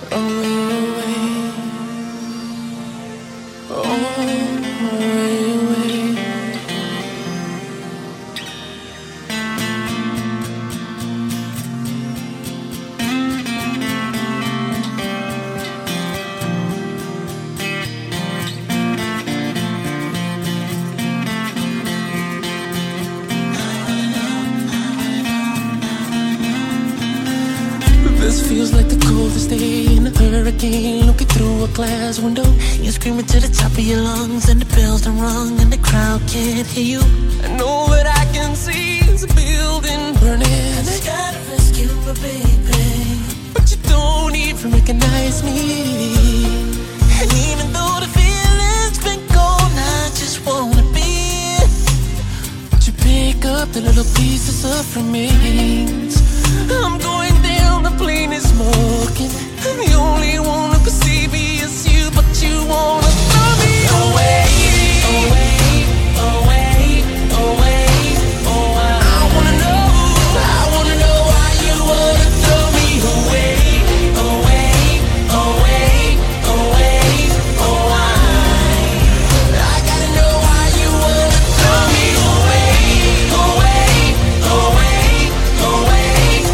This feels like the coldest day in a hurricane. Looking through a glass window, you're screaming to the top of your lungs, and the bells done rung, and the crowd can't hear you. And all that I can see is a building burning, and I gotta rescue my baby, but you don't even recognize me. And even though the feeling's been gone, I just wanna be. Would you pick up the little pieces of remains? I'm going down, the plane is smoking, and the only one who can see me is you, but you wanna throw me away, away, away, away. Oh, I wanna know why you wanna throw me away, away, away, away. Oh, I gotta know why you wanna throw me away, away, away, away.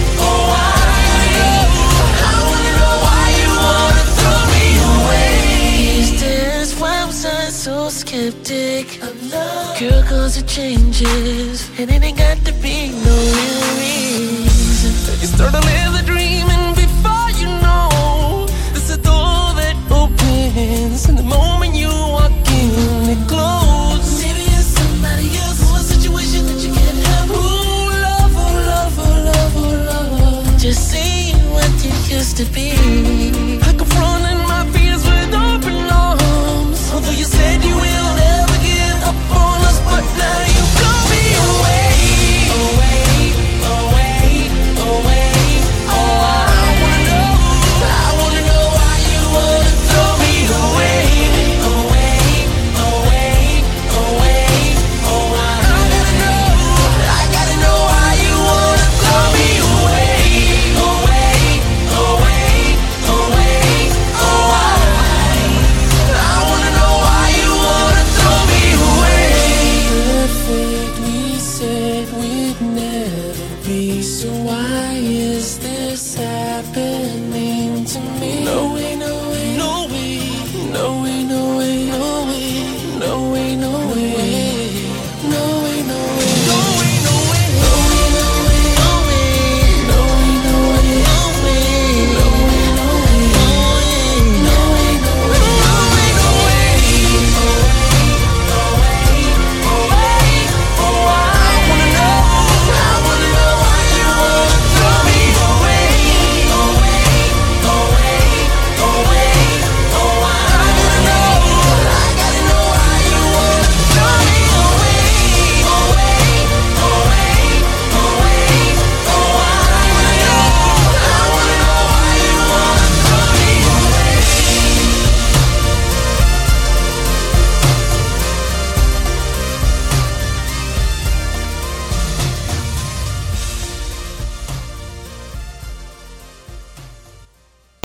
So skeptic of love, girl, cause it changes, and it ain't got to be no real reason. You start to live the dream, and before you know, there's a door that opens, and the moment you